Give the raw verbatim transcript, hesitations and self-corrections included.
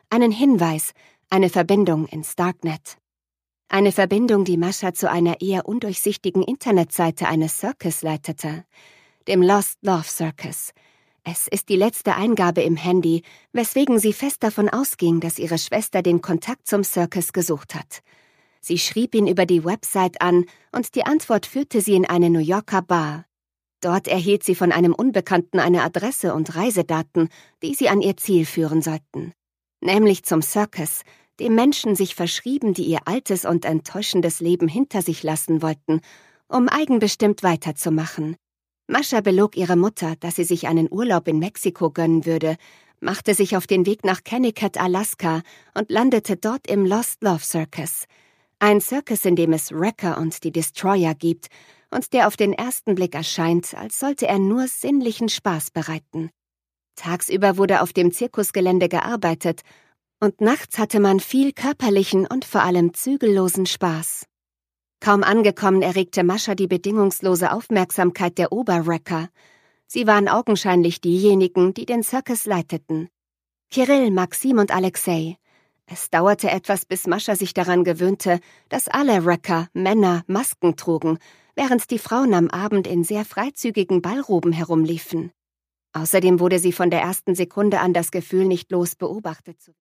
Einen Hinweis, eine Verbindung ins Darknet. Eine Verbindung, die Mascha zu einer eher undurchsichtigen Internetseite eines Circus leitete, dem Lost Love Circus. Es ist die letzte Eingabe im Handy, weswegen sie fest davon ausging, dass ihre Schwester den Kontakt zum Circus gesucht hat. Sie schrieb ihn über die Website an und die Antwort führte sie in eine New Yorker Bar. Dort erhielt sie von einem Unbekannten eine Adresse und Reisedaten, die sie an ihr Ziel führen sollten. Nämlich zum Circus, dem Menschen sich verschrieben, die ihr altes und enttäuschendes Leben hinter sich lassen wollten, um eigenbestimmt weiterzumachen. Mascha belog ihre Mutter, dass sie sich einen Urlaub in Mexiko gönnen würde, machte sich auf den Weg nach Kennebec, Alaska und landete dort im Lost Love Circus. Ein Circus, in dem es Wrecker und die Destroyer gibt und der auf den ersten Blick erscheint, als sollte er nur sinnlichen Spaß bereiten. Tagsüber wurde auf dem Zirkusgelände gearbeitet und nachts hatte man viel körperlichen und vor allem zügellosen Spaß. Kaum angekommen erregte Mascha die bedingungslose Aufmerksamkeit der Oberwrecker. Sie waren augenscheinlich diejenigen, die den Circus leiteten. Kirill, Maxim und Alexei. Es dauerte etwas, bis Mascha sich daran gewöhnte, dass alle Wrecker, Männer, Masken trugen, während die Frauen am Abend in sehr freizügigen Ballroben herumliefen. Außerdem wurde sie von der ersten Sekunde an das Gefühl nicht los, beobachtet zu werden.